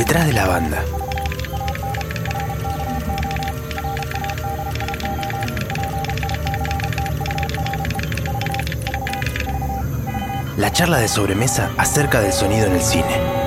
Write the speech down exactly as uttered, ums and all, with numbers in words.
detrás de la banda. La charla de sobremesa acerca del sonido en el cine.